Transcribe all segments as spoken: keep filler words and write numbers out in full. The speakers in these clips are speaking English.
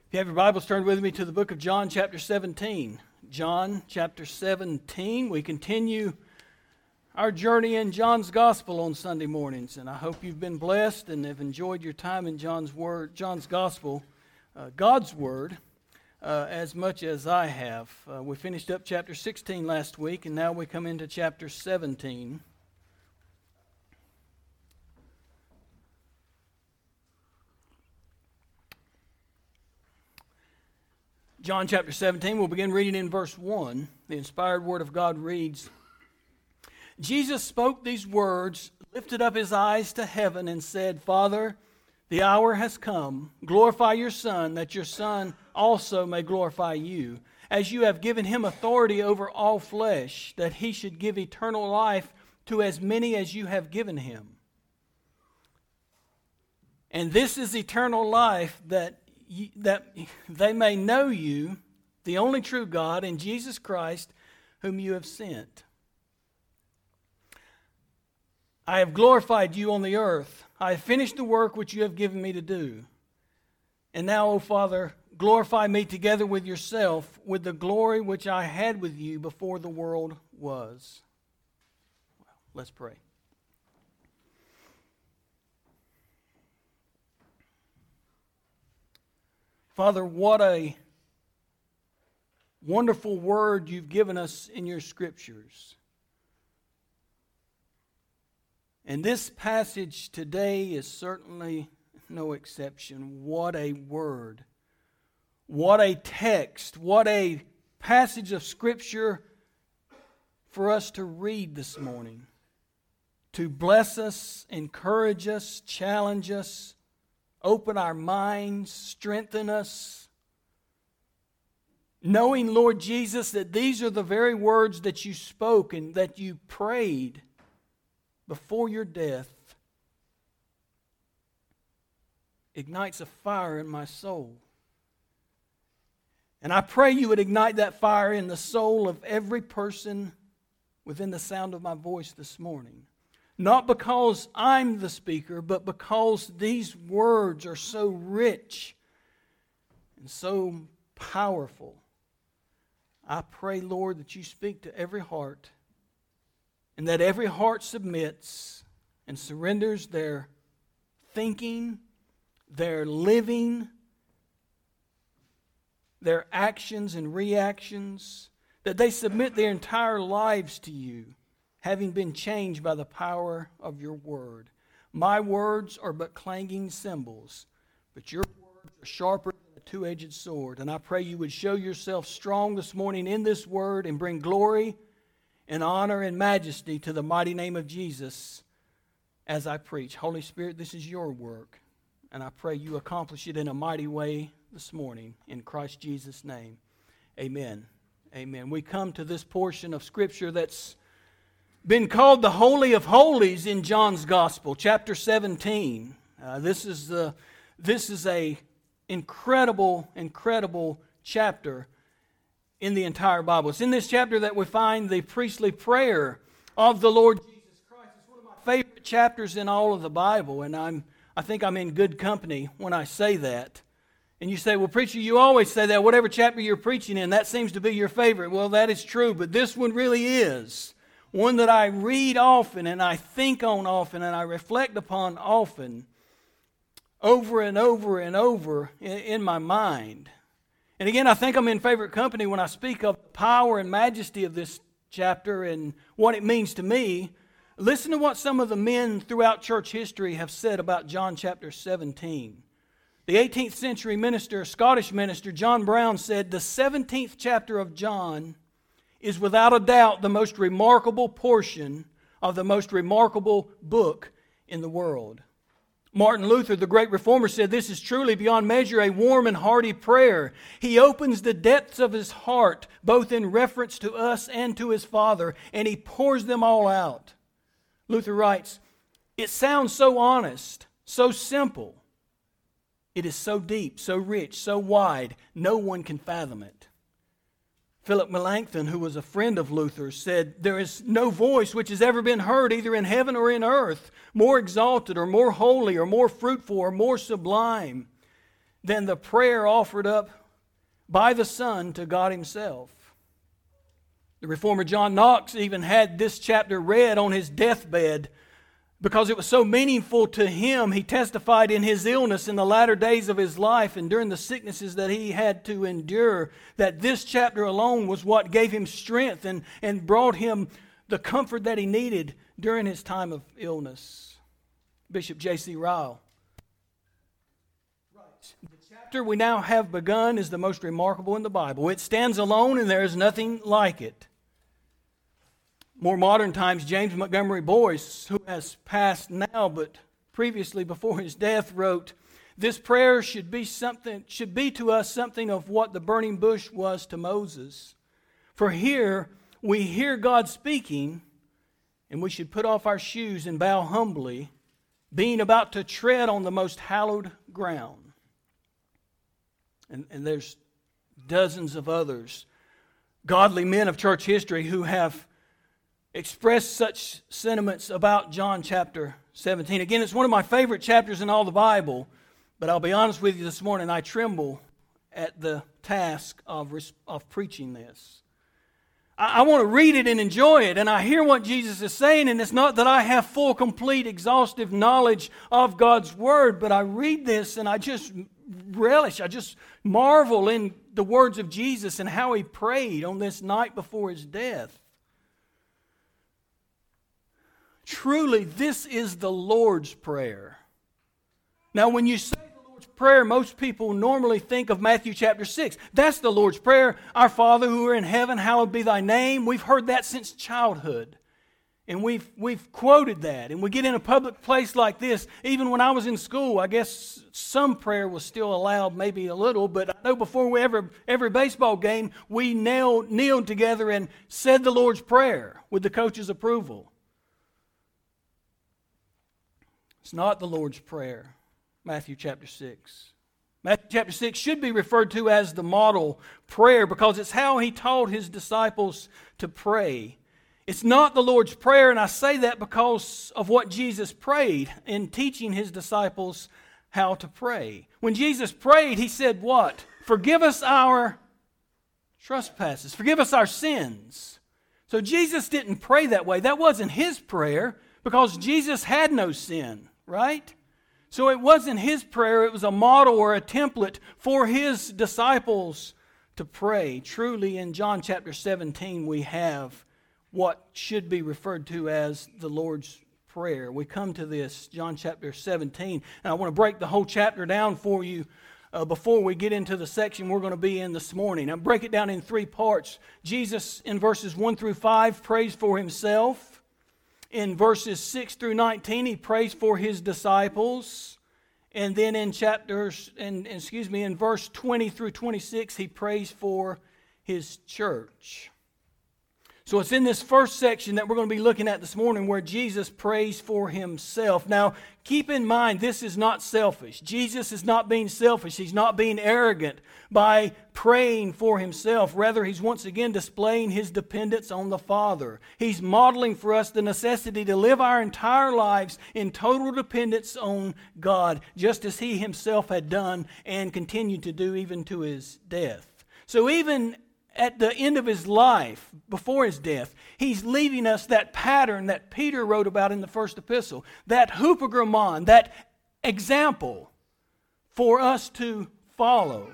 If you have your Bibles, turn with me to the book of John chapter seventeen. John chapter seventeen. We continue our journey in John's Gospel on Sunday mornings, and I hope you've been blessed and have enjoyed your time in John's Word, John's Gospel, uh, God's Word, uh, as much as I have. Uh, we finished up chapter sixteen last week, and now we come into chapter seventeen. John chapter seventeen, we'll begin reading in verse one. The inspired word of God reads, Jesus spoke these words, lifted up his eyes to heaven, and said, Father, the hour has come. Glorify your Son, that your Son also may glorify you, as you have given him authority over all flesh, that he should give eternal life to as many as you have given him. And this is eternal life, that that they may know you, the only true God, and Jesus Christ, whom you have sent. I have glorified you on the earth. I have finished the work which you have given me to do. And now, O Father, glorify me together with yourself, with the glory which I had with you before the world was. Well, let's pray. Father, what a wonderful word you've given us in your scriptures. And this passage today is certainly no exception. What a word. What a text. What a passage of scripture for us to read this morning. To bless us, encourage us, challenge us, open our minds, strengthen us. Knowing, Lord Jesus, that these are the very words that you spoke and that you prayed before your death, ignites a fire in my soul. And I pray you would ignite that fire in the soul of every person within the sound of my voice this morning. Not because I'm the speaker, but because these words are so rich and so powerful. I pray, Lord, that you speak to every heart and that every heart submits and surrenders their thinking, their living, their actions and reactions, that they submit their entire lives to you, having been changed by the power of your word. My words are but clanging cymbals, but your words are sharper than a two-edged sword. And I pray you would show yourself strong this morning in this word and bring glory and honor and majesty to the mighty name of Jesus as I preach. Holy Spirit, this is your work, and I pray you accomplish it in a mighty way this morning. In Christ Jesus' name, amen. Amen. We come to this portion of Scripture that's been called the Holy of Holies in John's Gospel, chapter seventeen. Uh, this is the this is a incredible, incredible chapter in the entire Bible. It's in this chapter that we find the priestly prayer of the Lord Jesus Christ. It's one of my favorite chapters in all of the Bible, and I'm I think I'm in good company when I say that. And you say, well, preacher, you always say that. Whatever chapter you're preaching in, that seems to be your favorite. Well, that is true, but this one really is. One that I read often and I think on often and I reflect upon often, over and over and over in, in my mind. And again, I think I'm in favorite company when I speak of the power and majesty of this chapter and what it means to me. Listen to what some of the men throughout church history have said about John chapter seventeen. The eighteenth century minister, Scottish minister, John Brown said, the seventeenth chapter of John is without a doubt the most remarkable portion of the most remarkable book in the world. Martin Luther, the great reformer, said this is truly beyond measure a warm and hearty prayer. He opens the depths of his heart, both in reference to us and to his Father, and he pours them all out. Luther writes, it sounds so honest, so simple. It is so deep, so rich, so wide, no one can fathom it. Philip Melanchthon, who was a friend of Luther's, said, there is no voice which has ever been heard either in heaven or in earth, more exalted or more holy or more fruitful or more sublime than the prayer offered up by the Son to God Himself. The reformer John Knox even had this chapter read on his deathbed because it was so meaningful to him. He testified in his illness in the latter days of his life and during the sicknesses that he had to endure that this chapter alone was what gave him strength and, and brought him the comfort that he needed during his time of illness. Bishop J C Ryle writes, "The chapter we now have begun is the most remarkable in the Bible. It stands alone and there is nothing like it." More modern times, James Montgomery Boyce, who has passed now but previously before his death, wrote, "This prayer should be something should be to us something of what the burning bush was to Moses. For here we hear God speaking, and we should put off our shoes and bow humbly, being about to tread on the most hallowed ground." And, and there's dozens of others, godly men of church history, who have expressed such sentiments about John chapter seventeen. Again, it's one of my favorite chapters in all the Bible, but I'll be honest with you this morning, I tremble at the task of, of preaching this. I, I want to read it and enjoy it, and I hear what Jesus is saying, and it's not that I have full, complete, exhaustive knowledge of God's Word, but I read this and I just relish, I just marvel in the words of Jesus and how He prayed on this night before His death. Truly, this is the Lord's Prayer. Now, when you say the Lord's Prayer, most people normally think of Matthew chapter six. That's the Lord's Prayer. Our Father who are in heaven, hallowed be thy name. We've heard that since childhood. And we've, we've quoted that. And we get in a public place like this. Even when I was in school, I guess some prayer was still allowed, maybe a little. But I know before we ever, every baseball game, we knelt, kneeled together and said the Lord's Prayer with the coach's approval. It's not the Lord's Prayer, Matthew chapter six. Matthew chapter six should be referred to as the model prayer because it's how He taught His disciples to pray. It's not the Lord's Prayer, and I say that because of what Jesus prayed in teaching His disciples how to pray. When Jesus prayed, He said what? Forgive us our trespasses. Forgive us our sins. So Jesus didn't pray that way. That wasn't His prayer because Jesus had no sin. Right? So it wasn't His prayer, it was a model or a template for His disciples to pray. Truly, in John chapter seventeen, we have what should be referred to as the Lord's Prayer. We come to this, John chapter seventeen, and I want to break the whole chapter down for you uh, before we get into the section we're going to be in this morning. I'll break it down in three parts. Jesus, in verses one through five, prays for Himself. In verses six through nineteen, He prays for His disciples. And then in chapters, and excuse me, in verse twenty through twenty-six, He prays for His church. So it's in this first section that we're going to be looking at this morning where Jesus prays for Himself. Now, keep in mind, this is not selfish. Jesus is not being selfish. He's not being arrogant by praying for Himself. Rather, He's once again displaying His dependence on the Father. He's modeling for us the necessity to live our entire lives in total dependence on God, just as He Himself had done and continued to do even to His death. So even at the end of His life, before His death, He's leaving us that pattern that Peter wrote about in the first epistle, that hupogrammon, that example for us to follow.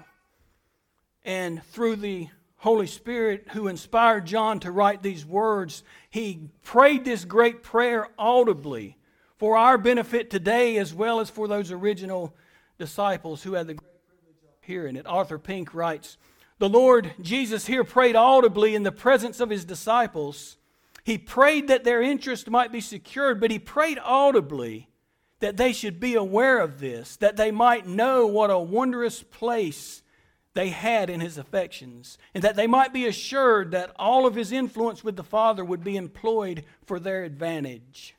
And through the Holy Spirit who inspired John to write these words, he prayed this great prayer audibly for our benefit today as well as for those original disciples who had the great privilege of hearing it. Arthur Pink writes, "The Lord Jesus here prayed audibly in the presence of His disciples. He prayed that their interest might be secured, but He prayed audibly that they should be aware of this, that they might know what a wondrous place they had in His affections, and that they might be assured that all of His influence with the Father would be employed for their advantage."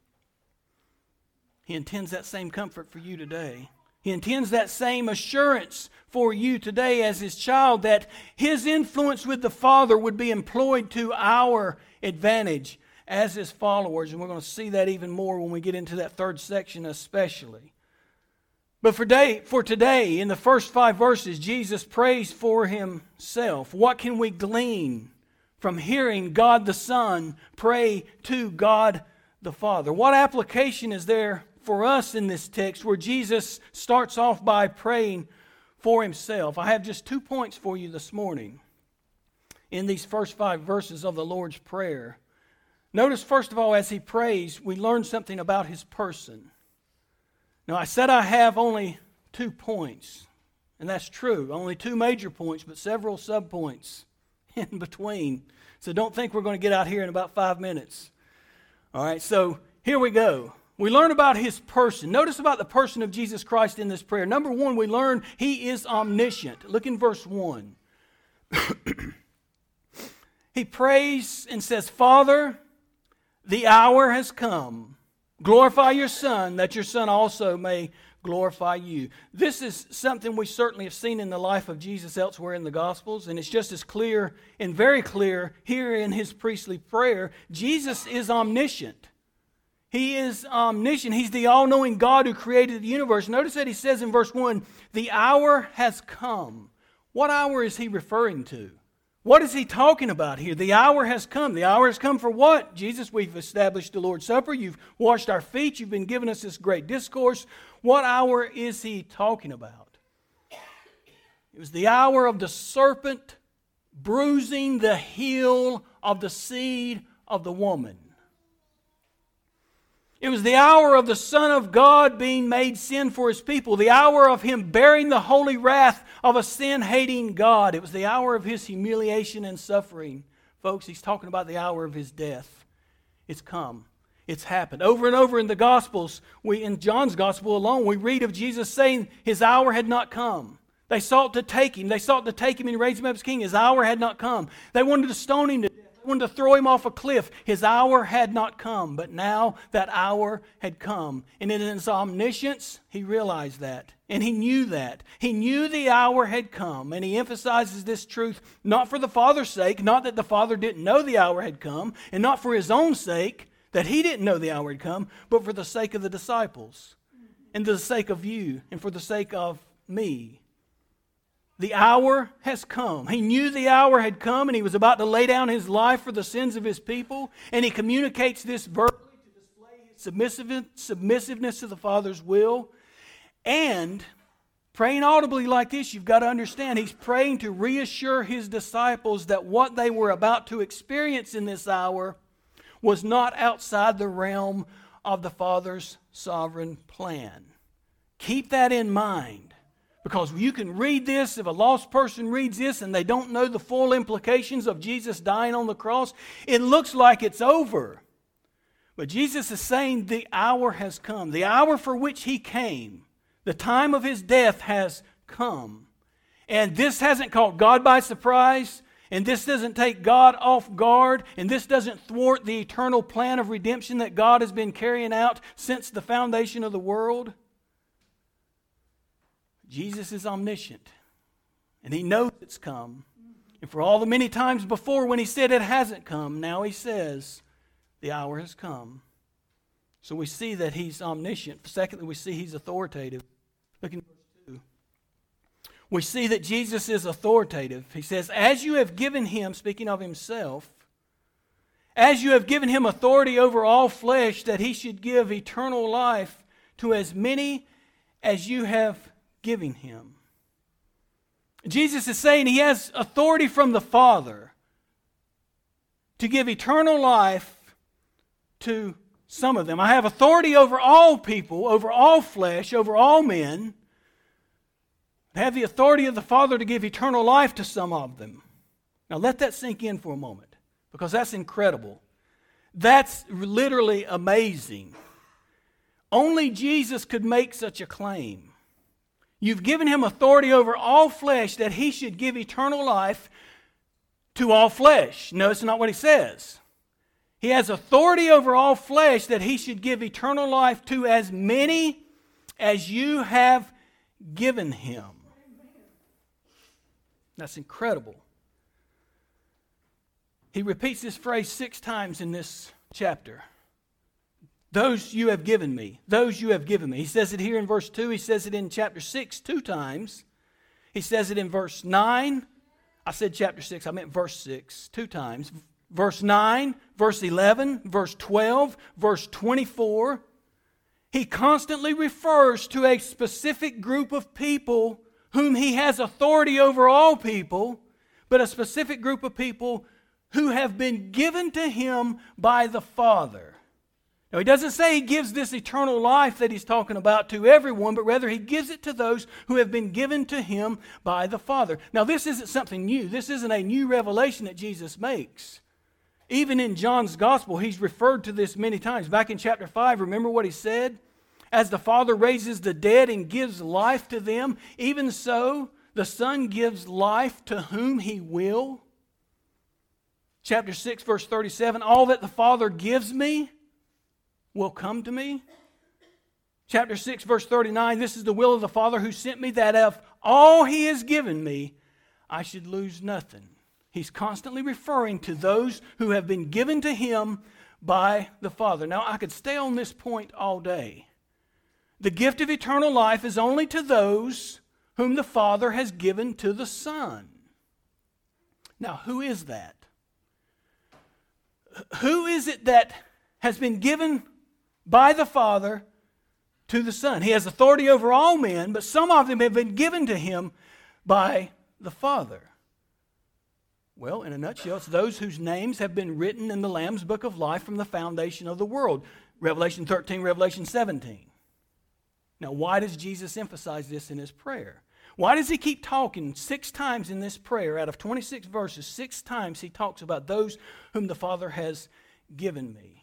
He intends that same comfort for you today. He intends that same assurance for you today as His child, that His influence with the Father would be employed to our advantage as His followers. And we're going to see that even more when we get into that third section especially. But for, day, for today, in the first five verses, Jesus prays for himself. What can we glean from hearing God the Son pray to God the Father? What application is there for us in this text where Jesus starts off by praying for himself? I have just two points for you this morning in these first five verses of the Lord's Prayer. Notice, first of all, as he prays, we learn something about his person. Now, I said I have only two points, and that's true. Only two major points, but several subpoints in between. So don't think we're going to get out here in about five minutes. All right, so here we go. We learn about his person. Notice about the person of Jesus Christ in this prayer. Number one, we learn he is omniscient. Look in verse one. He prays and says, Father, the hour has come. Glorify your Son, that your Son also may glorify you. This is something we certainly have seen in the life of Jesus elsewhere in the Gospels, and it's just as clear and very clear here in his priestly prayer. Jesus is omniscient. He is omniscient. He's the all-knowing God who created the universe. Notice that he says in verse one, the hour has come. What hour is he referring to? What is he talking about here? The hour has come. The hour has come for what? Jesus, we've established the Lord's Supper. You've washed our feet. You've been giving us this great discourse. What hour is he talking about? It was the hour of the serpent bruising the heel of the seed of the woman. It was the hour of the Son of God being made sin for his people. The hour of him bearing the holy wrath of a sin-hating God. It was the hour of his humiliation and suffering. Folks, he's talking about the hour of his death. It's come. It's happened. Over and over in the Gospels, we in John's Gospel alone, we read of Jesus saying his hour had not come. They sought to take him. They sought to take him and raise him up as king. His hour had not come. They wanted to stone him to death. They wanted to throw him off a cliff. His hour had not come. But now that hour had come. And in his omniscience, he realized that. And he knew that. He knew the hour had come. And he emphasizes this truth not for the Father's sake, not that the Father didn't know the hour had come, and not for his own sake, that he didn't know the hour had come, but for the sake of the disciples, and the sake of you, and for the sake of me. The hour has come. He knew the hour had come, and he was about to lay down his life for the sins of his people. And he communicates this verbally to display his submissive, submissiveness to the Father's will. And praying audibly like this, you've got to understand, he's praying to reassure his disciples that what they were about to experience in this hour was not outside the realm of the Father's sovereign plan. Keep that in mind. Because you can read this, if a lost person reads this and they don't know the full implications of Jesus dying on the cross, it looks like it's over. But Jesus is saying the hour has come. The hour for which he came, the time of his death has come. And this hasn't caught God by surprise, and this doesn't take God off guard, and this doesn't thwart the eternal plan of redemption that God has been carrying out since the foundation of the world. Jesus is omniscient, and he knows it's come. And for all the many times before when he said it hasn't come, now he says the hour has come. So we see that he's omniscient. Secondly, we see he's authoritative. Look in verse two. We see that Jesus is authoritative. He says, as you have given him, speaking of himself, as you have given him authority over all flesh, that he should give eternal life to as many as you have giving him. Jesus is saying he has authority from the Father to give eternal life to some of them. I have authority over all people, over all flesh, over all men. I have the authority of the Father to give eternal life to some of them. Now let that sink in for a moment, because that's incredible. That's literally amazing. Only Jesus could make such a claim. You've given him authority over all flesh that he should give eternal life to all flesh. No, it's not what he says. He has authority over all flesh that he should give eternal life to as many as you have given him. That's incredible. He repeats this phrase six times in this chapter. Those you have given me. Those you have given me. He says it here in verse two. He says it in chapter six two times. He says it in verse nine. I said chapter six. I meant verse six two times. Verse nine, verse eleven, verse twelve, verse twenty-four. He constantly refers to a specific group of people whom he has authority over all people, but a specific group of people who have been given to him by the Father. Now, he doesn't say he gives this eternal life that he's talking about to everyone, but rather he gives it to those who have been given to him by the Father. Now, this isn't something new. This isn't a new revelation that Jesus makes. Even in John's Gospel, he's referred to this many times. Back in chapter five, remember what he said? As the Father raises the dead and gives life to them, even so the Son gives life to whom He will. Chapter six, verse thirty-seven, all that the Father gives me will come to me. Chapter six, verse thirty-nine, this is the will of the Father who sent me, that of all He has given me, I should lose nothing. He's constantly referring to those who have been given to Him by the Father. Now, I could stay on this point all day. The gift of eternal life is only to those whom the Father has given to the Son. Now, who is that? Who is it that has been given by the Father to the Son? He has authority over all men, but some of them have been given to Him by the Father. Well, in a nutshell, it's those whose names have been written in the Lamb's Book of Life from the foundation of the world. Revelation thirteen, Revelation seventeen. Now, why does Jesus emphasize this in His prayer? Why does He keep talking six times in this prayer? Out of twenty-six verses, six times He talks about those whom the Father has given me.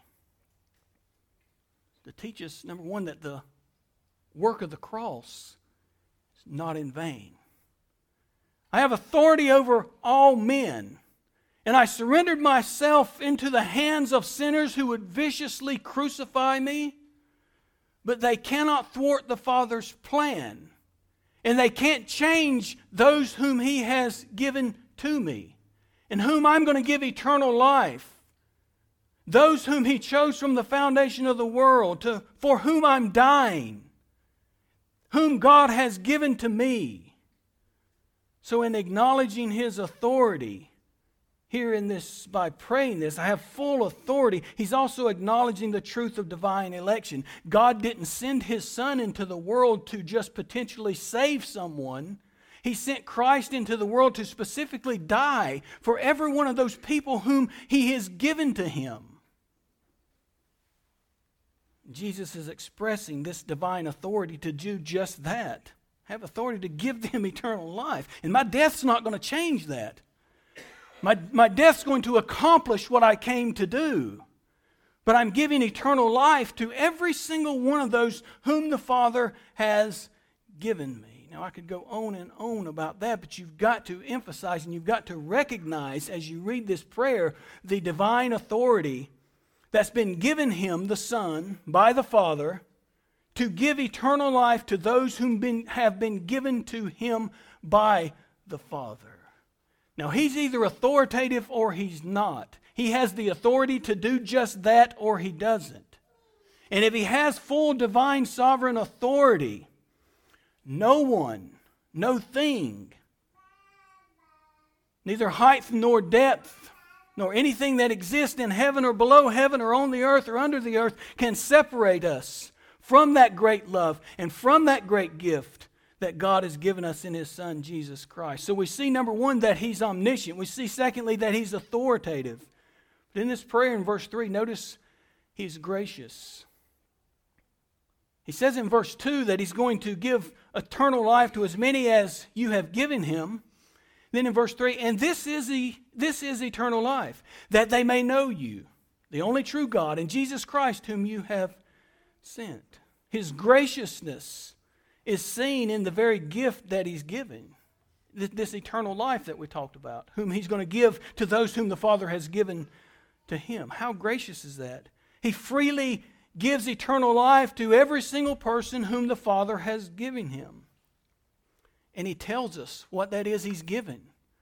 To teach us, number one, that the work of the cross is not in vain. I have authority over all men, and I surrendered myself into the hands of sinners who would viciously crucify me, but they cannot thwart the Father's plan, and they can't change those whom He has given to me, and whom I'm going to give eternal life. Those whom He chose from the foundation of the world, to, for whom I'm dying, whom God has given to me. So in acknowledging His authority, here in this, by praying this, I have full authority. He's also acknowledging the truth of divine election. God didn't send His Son into the world to just potentially save someone. He sent Christ into the world to specifically die for every one of those people whom He has given to Him. Jesus is expressing this divine authority to do just that. Have authority to give them eternal life. And my death's not going to change that. My, my death's going to accomplish what I came to do. But I'm giving eternal life to every single one of those whom the Father has given me. Now, I could go on and on about that, but you've got to emphasize and you've got to recognize as you read this prayer the divine authority that's been given Him, the Son, by the Father, to give eternal life to those whom been, have been given to Him by the Father. Now, He's either authoritative or He's not. He has the authority to do just that or He doesn't. And if He has full divine sovereign authority, no one, no thing, neither height nor depth, nor anything that exists in heaven or below heaven or on the earth or under the earth can separate us from that great love and from that great gift that God has given us in His Son, Jesus Christ. So we see, number one, that He's omniscient. We see, secondly, that He's authoritative. But in this prayer in verse three, notice He's gracious. He says in verse two that He's going to give eternal life to as many as you have given Him. Then in verse three, and this is, the, this is eternal life, that they may know you, the only true God, and Jesus Christ whom you have sent. His graciousness is seen in the very gift that He's given, this, this eternal life that we talked about, whom He's going to give to those whom the Father has given to Him. How gracious is that? He freely gives eternal life to every single person whom the Father has given Him. And He tells us what that is He's given.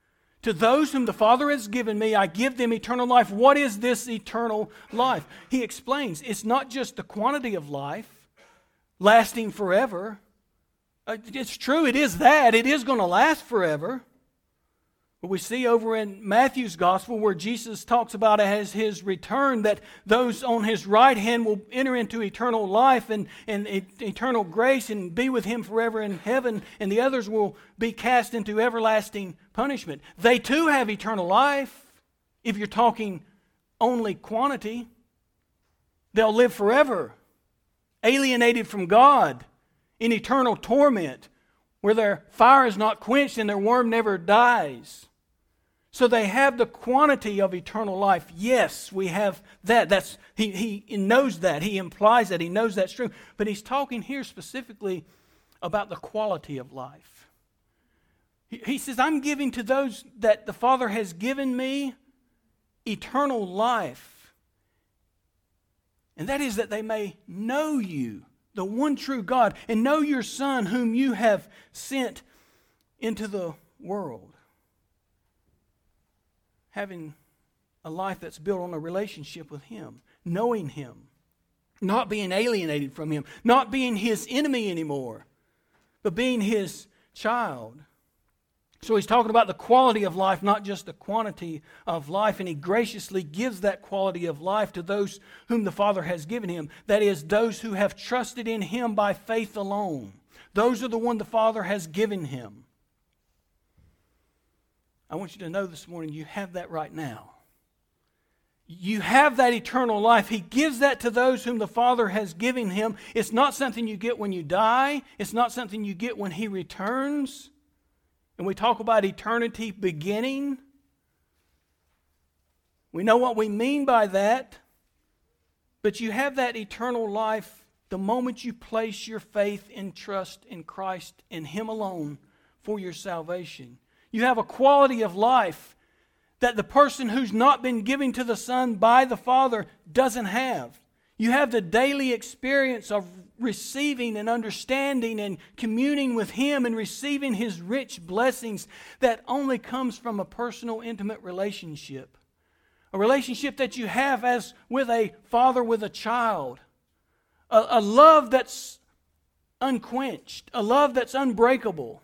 To those whom the Father has given me, I give them eternal life. What is this eternal life? He explains, it's not just the quantity of life lasting forever. It's true, it is that. It is going to last forever. But we see over in Matthew's Gospel where Jesus talks about as His return that those on His right hand will enter into eternal life and, and eternal grace and be with Him forever in heaven, and the others will be cast into everlasting punishment. They too have eternal life. If you're talking only quantity, they'll live forever, alienated from God, in eternal torment, where their fire is not quenched and their worm never dies. So they have the quantity of eternal life. Yes, we have that. That's he, he knows that. He implies that. He knows that's true. But he's talking here specifically about the quality of life. He, he says, I'm giving to those that the Father has given me eternal life. And that is that they may know you, the one true God, and know your Son whom you have sent into the world. Having a life that's built on a relationship with Him, knowing Him, not being alienated from Him, not being His enemy anymore, but being His child. So he's talking about the quality of life, not just the quantity of life, and He graciously gives that quality of life to those whom the Father has given Him. That is, those who have trusted in Him by faith alone. Those are the one the Father has given Him. I want you to know this morning you have that right now. You have that eternal life. He gives that to those whom the Father has given Him. It's not something you get when you die. It's not something you get when He returns. And we talk about eternity beginning. We know what we mean by that. But you have that eternal life the moment you place your faith and trust in Christ and Him alone for your salvation. You have a quality of life that the person who's not been given to the Son by the Father doesn't have. You have the daily experience of receiving and understanding and communing with Him and receiving His rich blessings that only comes from a personal, intimate relationship. A relationship that you have as with a father with a child. A, a love that's unquenched. A love that's unbreakable.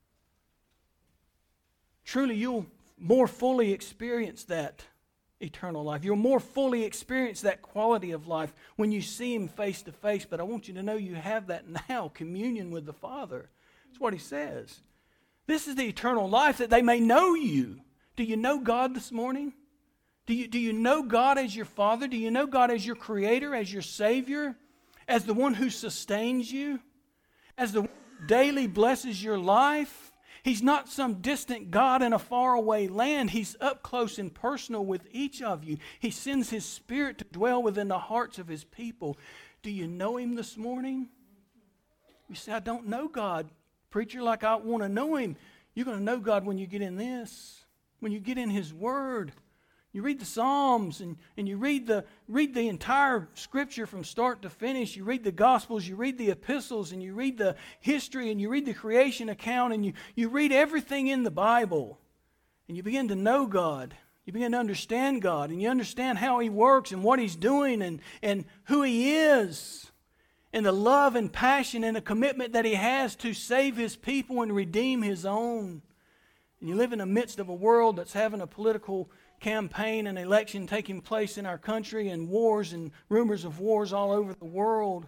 Truly, you'll more fully experience that eternal life. You'll more fully experience that quality of life when you see Him face to face. But I want you to know you have that now, communion with the Father. That's what He says. This is the eternal life, that they may know you. Do you know God this morning? Do you, do you know God as your Father? Do you know God as your Creator, as your Savior, as the one who sustains you, as the one who daily blesses your life? He's not some distant God in a faraway land. He's up close and personal with each of you. He sends His Spirit to dwell within the hearts of His people. Do you know Him this morning? You say, I don't know God, preacher, like I want to know Him. You're going to know God when you get in this, when you get in His Word. You read the Psalms and, and you read the, read the entire Scripture from start to finish. You read the Gospels, you read the epistles, and you read the history, and you read the creation account, and you, you read everything in the Bible. And you begin to know God. You begin to understand God, and you understand how He works and what He's doing and, and who He is. And the love and passion and the commitment that He has to save His people and redeem His own. And you live in the midst of a world that's having a political campaign and election taking place in our country, and wars and rumors of wars all over the world.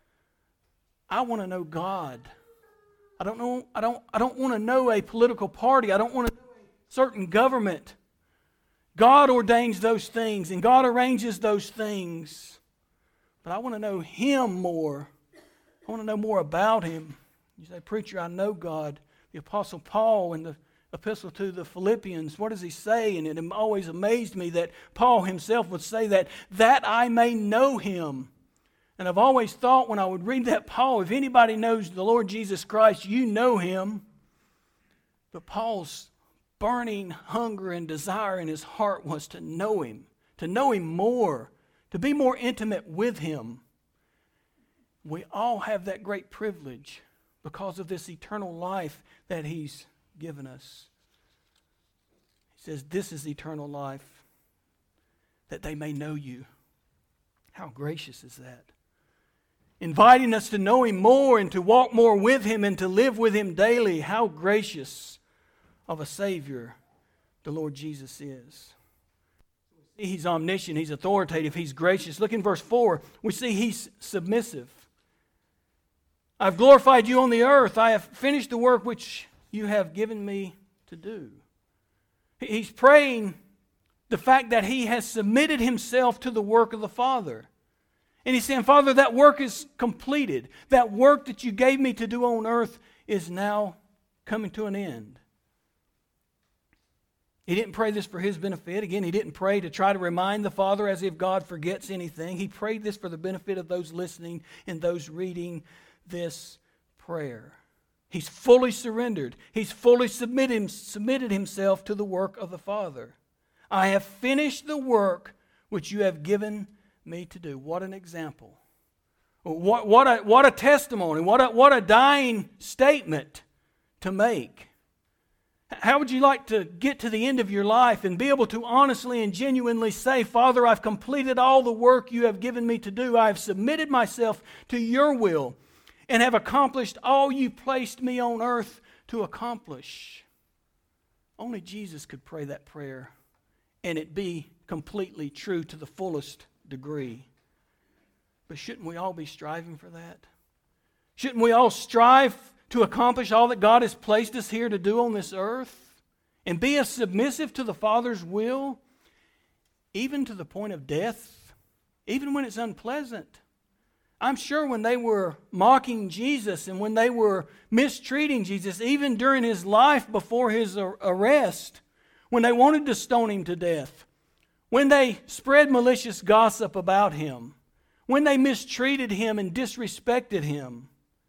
I want to know God. I don't know I don't I don't want to know a political party. I don't want to know a certain government. God ordains those things and God arranges those things. But I want to know Him more. I want to know more about Him. You say, preacher, I know God. The Apostle Paul in the Epistle to the Philippians, what does he say? And it always amazed me that Paul himself would say that, that I may know Him. And I've always thought when I would read that, Paul, if anybody knows the Lord Jesus Christ, you know Him. But Paul's burning hunger and desire in his heart was to know Him, to know Him more, to be more intimate with Him. We all have that great privilege because of this eternal life that He's given us. He says, this is eternal life, that they may know you. How gracious is that? Inviting us to know Him more and to walk more with Him and to live with Him daily. How gracious of a Savior the Lord Jesus is. We see He's omniscient, He's authoritative, He's gracious. Look in verse four. We see He's submissive. I've glorified you on the earth. I have finished the work which you have given me to do. He's praying the fact that He has submitted Himself to the work of the Father. And He's saying, Father, that work is completed. That work that you gave me to do on earth is now coming to an end. He didn't pray this for His benefit. Again, He didn't pray to try to remind the Father as if God forgets anything. He prayed this for the benefit of those listening and those reading this prayer. He's fully surrendered. He's fully submitted, submitted Himself to the work of the Father. I have finished the work which you have given me to do. What an example. What, what, a, what a testimony. What a, what a dying statement to make. How would you like to get to the end of your life and be able to honestly and genuinely say, Father, I've completed all the work you have given me to do. I have submitted myself to your will and have accomplished all you placed me on earth to accomplish. Only Jesus could pray that prayer and it be completely true to the fullest degree. But shouldn't we all be striving for that? Shouldn't we all strive to accomplish all that God has placed us here to do on this earth? And be as submissive to the Father's will, even to the point of death, even when it's unpleasant. I'm sure when they were mocking Jesus and when they were mistreating Jesus, even during His life before His arrest, when they wanted to stone Him to death, when they spread malicious gossip about Him, when they mistreated Him and disrespected Him,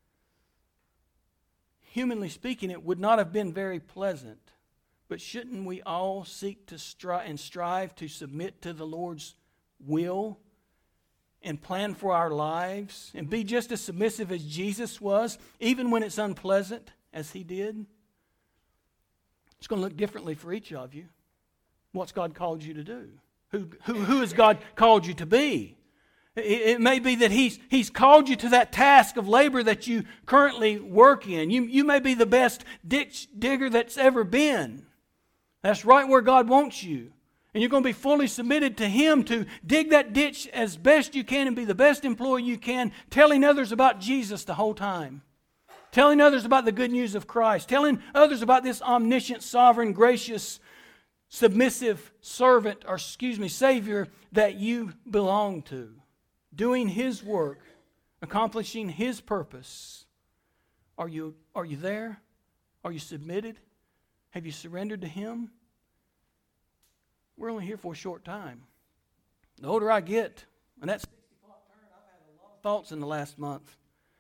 humanly speaking, it would not have been very pleasant. But shouldn't we all seek to strive and strive to submit to the Lord's will and plan for our lives and be just as submissive as Jesus was, even when it's unpleasant, as He did? It's going to look differently for each of you. What's God called you to do? Who, who, who has God called you to be? It, it may be that he's, he's called you to that task of labor that you currently work in. You, you may be the best ditch digger that's ever been. That's right where God wants you. And you're going to be fully submitted to Him to dig that ditch as best you can and be the best employee you can, telling others about Jesus the whole time. Telling others about the good news of Christ. Telling others about this omniscient, sovereign, gracious, submissive servant, or excuse me, Savior that you belong to. Doing His work, accomplishing His purpose. Are you, are you there? Are you submitted? Have you surrendered to Him? We're only here for a short time. The older I get, and that's sixty o'clock turn, I've had a lot of thoughts in the last month.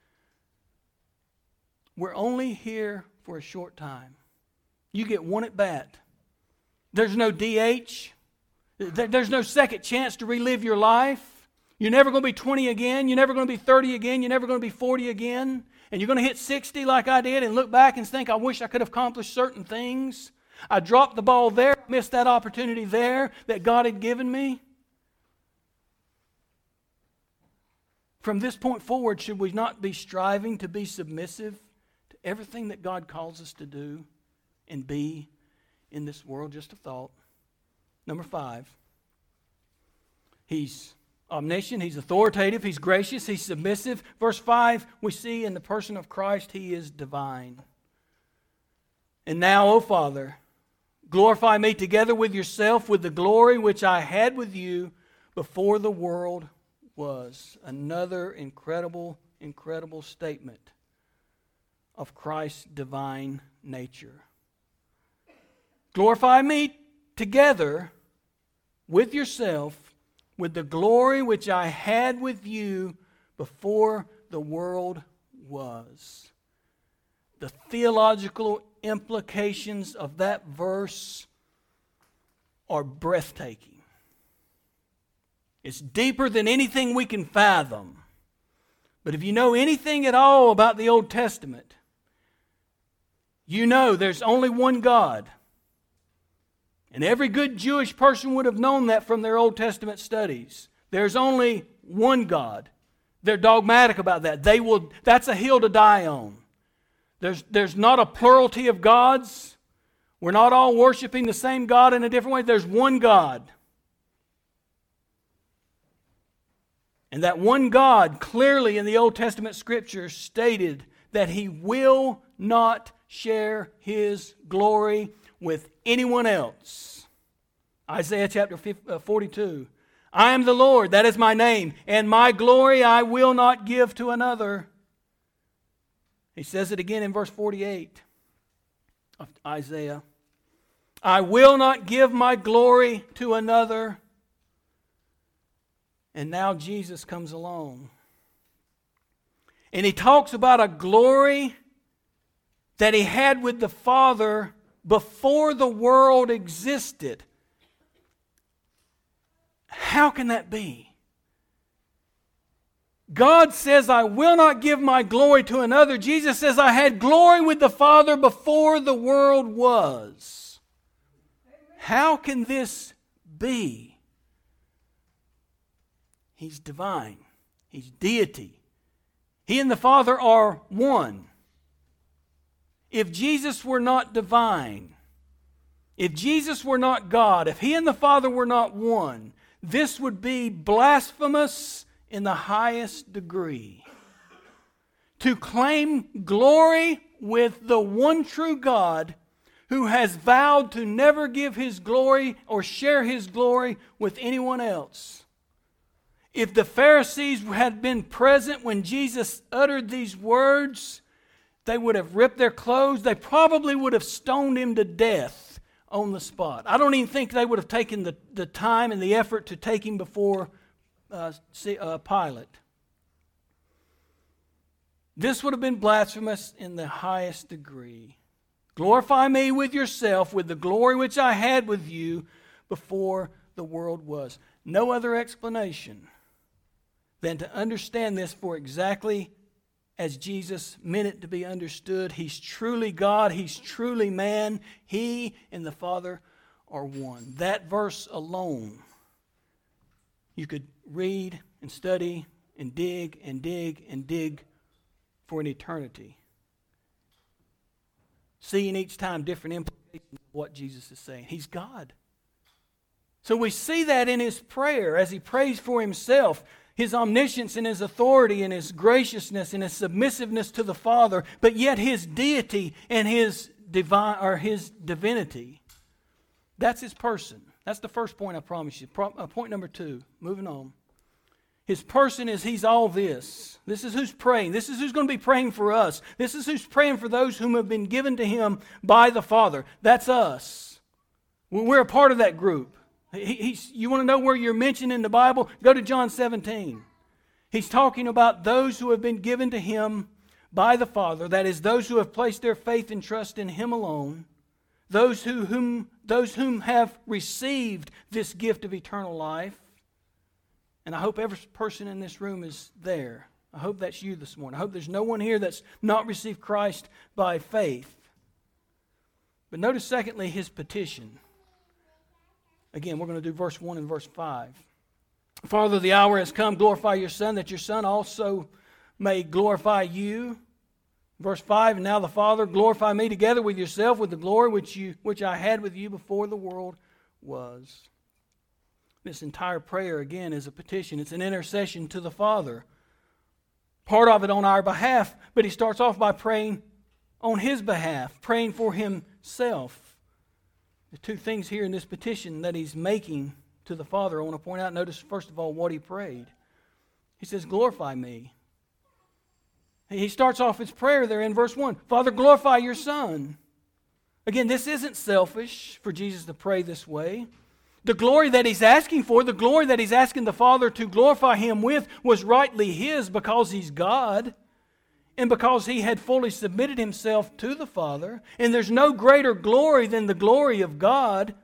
We're only here for a short time. You get one at bat. There's no D H. There's no second chance to relive your life. You're never going to be twenty again. You're never going to be thirty again. You're never going to be forty again. And you're going to hit sixty like I did and look back and think, I wish I could have accomplished certain things. I dropped the ball there, missed that opportunity there that God had given me. From this point forward, should we not be striving to be submissive to everything that God calls us to do and be in this world? Just a thought. Number five, He's omniscient, He's authoritative, He's gracious, He's submissive. Verse five, we see in the person of Christ, He is divine. And now, O Father, glorify me together with yourself with the glory which I had with you before the world was. Another incredible, incredible statement of Christ's divine nature. Glorify me together with yourself with the glory which I had with you before the world was. The theological implications of that verse are breathtaking. It's deeper than anything we can fathom. But if you know anything at all about the Old Testament, you know there's only one God. And every good Jewish person would have known that from their Old Testament studies. There's only one God. They're dogmatic about that. They will, that's a hill to die on. There's, there's not a plurality of gods. We're not all worshiping the same God in a different way. There's one God. And that one God clearly in the Old Testament Scriptures stated that He will not share His glory with anyone else. Isaiah chapter forty-two. I am the Lord, that is my name, and my glory I will not give to another. He says it again in verse forty-eight of Isaiah. I will not give my glory to another. And now Jesus comes along. And He talks about a glory that He had with the Father before the world existed. How can that be? God says, I will not give my glory to another. Jesus says, I had glory with the Father before the world was. How can this be? He's divine. He's deity. He and the Father are one. If Jesus were not divine, if Jesus were not God, if He and the Father were not one, this would be blasphemous in the highest degree. To claim glory with the one true God who has vowed to never give His glory or share His glory with anyone else. If the Pharisees had been present when Jesus uttered these words, they would have ripped their clothes. They probably would have stoned Him to death on the spot. I don't even think they would have taken the, the time and the effort to take Him before uh, uh, Pilate. This would have been blasphemous in the highest degree. Glorify me with yourself, with the glory which I had with you before the world was. No other explanation than to understand this for exactly as Jesus meant it to be understood. He's truly God. He's truly man. He and the Father are one. That verse alone, you could read and study and dig and dig and dig for an eternity. Seeing each time different implications of what Jesus is saying. He's God. So we see that in His prayer as He prays for Himself. His omniscience and His authority and His graciousness and His submissiveness to the Father, but yet His deity and His divine or His divinity. That's His person. That's the first point I promise you. Pro, uh, point number two, moving on. His person is He's all this. This is who's praying. This is who's going to be praying for us. This is who's praying for those whom have been given to Him by the Father. That's us. We're a part of that group. He, he's, you want to know where you're mentioned in the Bible? Go to John seventeen. He's talking about those who have been given to Him by the Father. That is, those who have placed their faith and trust in Him alone. Those who, whom, those whom have received this gift of eternal life. And I hope every person in this room is there. I hope that's you this morning. I hope there's no one here that's not received Christ by faith. But notice secondly His petition. Again, we're going to do verse one and verse five. Father, the hour has come. Glorify your Son, that your Son also may glorify you. Verse five, and now the Father, glorify me together with yourself with the glory which you which I had with you before the world was. This entire prayer, again, is a petition. It's an intercession to the Father. Part of it on our behalf, but He starts off by praying on His behalf, praying for Himself. The two things here in this petition that He's making to the Father, I want to point out, notice first of all what He prayed. He says, glorify me. He starts off His prayer there in verse one. Father, glorify your Son. Again, this isn't selfish for Jesus to pray this way. The glory that He's asking for, the glory that He's asking the Father to glorify Him with was rightly His because He's God. And because He had fully submitted Himself to the Father, and there's no greater glory than the glory of God.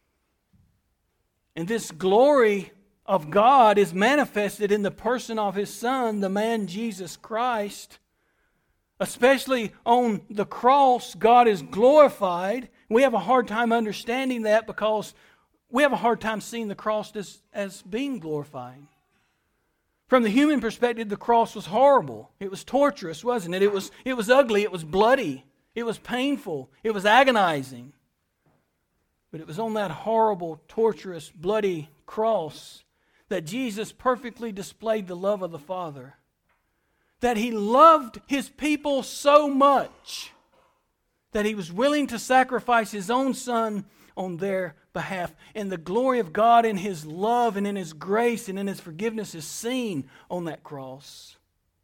And this glory of God is manifested in the person of His Son, the man Jesus Christ. Especially on the cross, God is glorified. We have a hard time understanding that because we have a hard time seeing the cross as, as being glorifying. From the human perspective, the cross was horrible. It was torturous, wasn't it? It was, it was ugly. It was bloody. It was painful. It was agonizing. But it was on that horrible, torturous, bloody cross that Jesus perfectly displayed the love of the Father. That He loved His people so much that He was willing to sacrifice His own Son on their behalf. And the glory of God in His love and in His grace and in His forgiveness is seen on that cross.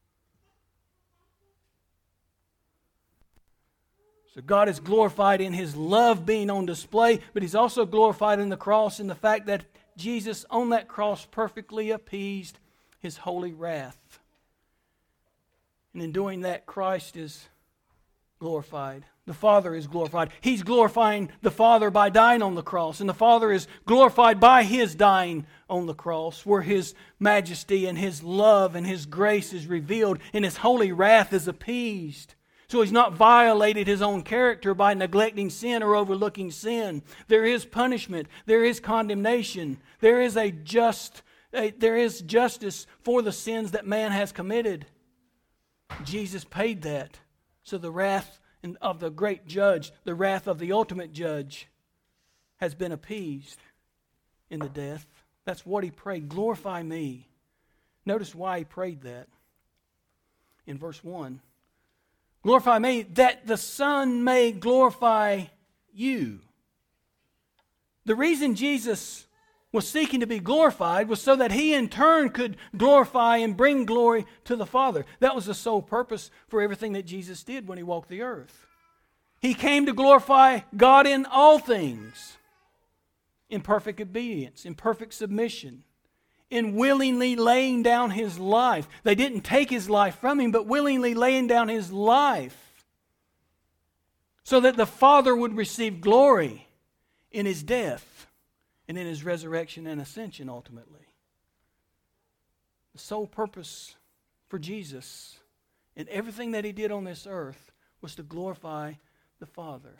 So God is glorified in His love being on display, but He's also glorified in the cross in the fact that Jesus on that cross perfectly appeased His holy wrath. And in doing that, Christ is glorified. The Father is glorified. He's glorifying the Father by dying on the cross. And the Father is glorified by His dying on the cross, where His majesty and His love and His grace is revealed and His holy wrath is appeased. So He's not violated His own character by neglecting sin or overlooking sin. There is punishment. There is condemnation. There is a just, a, there is justice for the sins that man has committed. Jesus paid that. So the wrath of the great judge, the wrath of the ultimate judge, has been appeased in the death. That's what He prayed. Glorify me. Notice why He prayed that. In verse one. Glorify me, that the Son may glorify you. The reason Jesus was seeking to be glorified was so that He in turn could glorify and bring glory to the Father. That was the sole purpose for everything that Jesus did when He walked the earth. He came to glorify God in all things, in perfect obedience, in perfect submission, in willingly laying down His life. They didn't take His life from Him, but willingly laying down His life so that the Father would receive glory in His death and in His resurrection and ascension ultimately. The sole purpose for Jesus and everything that He did on this earth was to glorify the Father.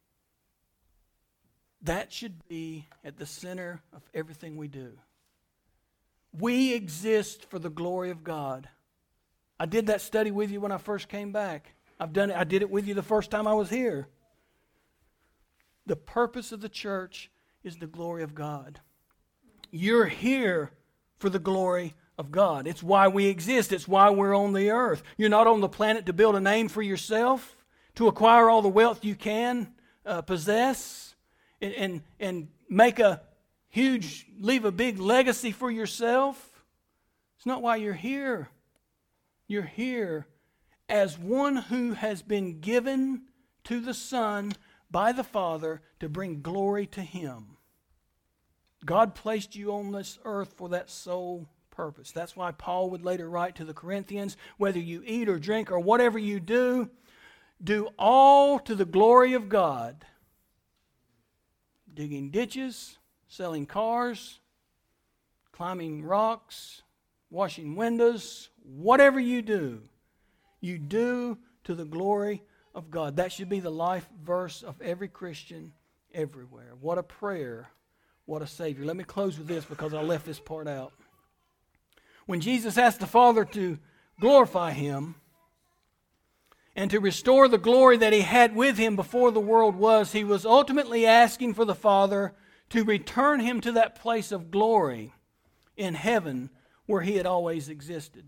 That should be at the center of everything we do. We exist for the glory of God. I did that study with you when I first came back. I've done it. I did it with you the first time I was here. The purpose of the church is the glory of God. You're here for the glory of God. It's why we exist. It's why we're on the earth. You're not on the planet to build a name for yourself, to acquire all the wealth you can uh, possess, and, and, and make a huge, leave a big legacy for yourself. It's not why you're here. You're here as one who has been given to the Son by the Father to bring glory to Him. God placed you on this earth for that sole purpose. That's why Paul would later write to the Corinthians, whether you eat or drink or whatever you do, do all to the glory of God. Digging ditches, selling cars, climbing rocks, washing windows, whatever you do, you do to the glory of God. That should be the life verse of every Christian everywhere. What a prayer. What a Savior. Let me close with this because I left this part out. When Jesus asked the Father to glorify Him and to restore the glory that He had with Him before the world was, He was ultimately asking for the Father to return Him to that place of glory in heaven where He had always existed.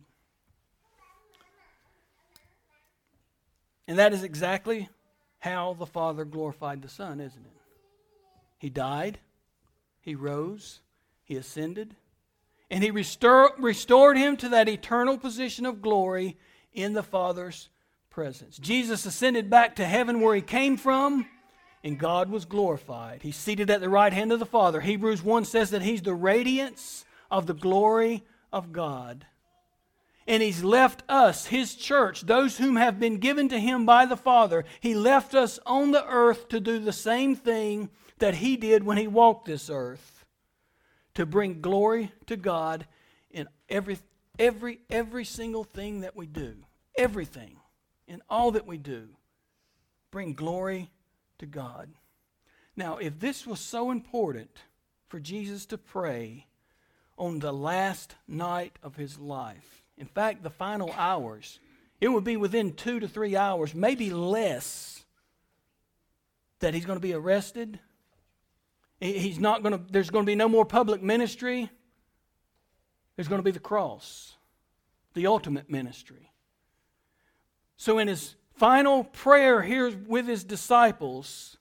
And that is exactly how the Father glorified the Son, isn't it? He died, He rose, He ascended, and He restor- restored Him to that eternal position of glory in the Father's presence. Jesus ascended back to heaven where He came from, and God was glorified. He's seated at the right hand of the Father. Hebrews one says that He's the radiance of the glory of God. And He's left us, His church, those whom have been given to Him by the Father, He left us on the earth to do the same thing that He did when He walked this earth, to bring glory to God in every, every, every single thing that we do. Everything, in all that we do, bring glory to God. Now, if this was so important for Jesus to pray on the last night of his life, in fact, the final hours, it would be within two to three hours, maybe less, that he's going to be arrested. He's not going to, there's going to be no more public ministry. There's going to be the cross, the ultimate ministry. So in his final prayer here with his disciples,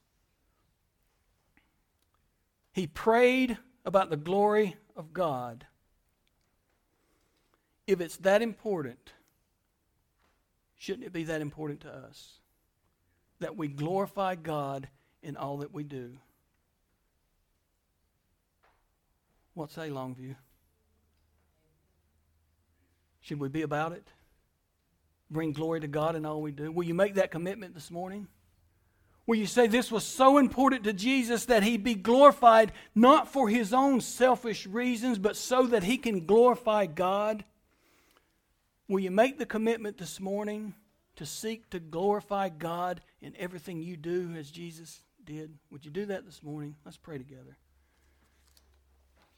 he prayed about the glory of God. If it's that important, shouldn't it be that important to us? That we glorify God in all that we do. What say, Longview? Should we be about it? Bring glory to God in all we do? Will you make that commitment this morning? Will you say this was so important to Jesus that he be glorified not for his own selfish reasons, but so that he can glorify God? Will you make the commitment this morning to seek to glorify God in everything you do as Jesus did? Would you do that this morning? Let's pray together.